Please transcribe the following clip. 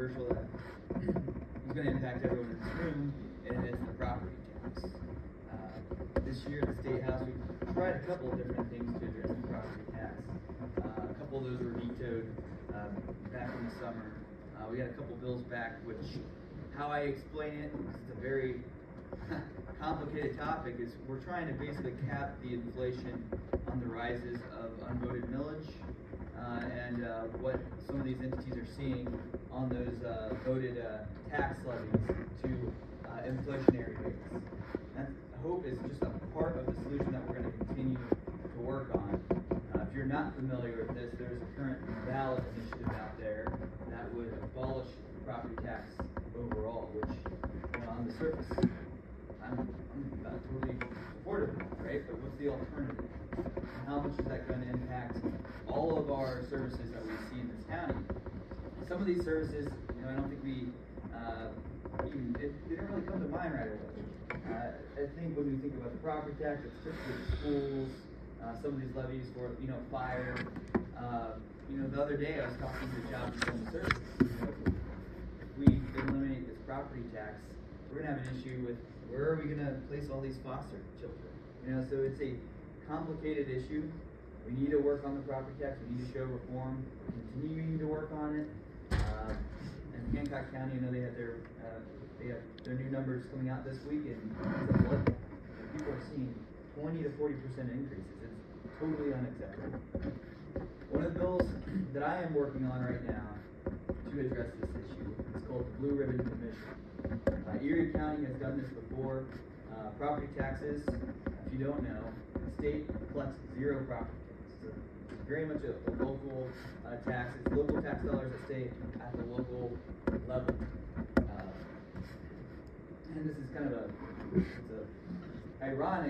controversial that is going to impact everyone in this room, and it's the property tax. This year at the State House, we tried a couple of different things to address the property tax. A couple of those were vetoed back in the summer. We got a couple bills back, which, how I explain it, it's a very complicated topic, is we're trying to basically cap the inflation on the rises of unvoted millage and what some of these entities are seeing on those voted tax levies to inflationary rates. That, I hope, is just a part of the solution that we're going to continue to work on. If you're not familiar with this, there's a current ballot initiative out there that would abolish property tax overall, which, on the surface, I'm not totally supportive of, right? But what's the alternative? How much is that going to impact all of our services that we see in this county? Some of these services, I don't think we they didn't really come to mind right away. I think when we think about the property tax, it's typically schools, some of these levies for fire. The other day I was talking to Jobs and Social Services. If we eliminate this property tax, we're gonna have an issue with where are we gonna place all these foster children? So it's a complicated issue. We need to work on the property tax. We need to show reform. We're continuing to work on it. And Hancock County, they have their new numbers coming out this week, and people are seeing 20 to 40% increases. It's totally unacceptable. One of the bills that I am working on right now to address this issue is called the Blue Ribbon Commission. Erie County has done this before. Property taxes, if you don't know, the state collects zero property taxes. So it's very much a local tax. It's local tax dollars that stay at the local level. And this is kind of ironic.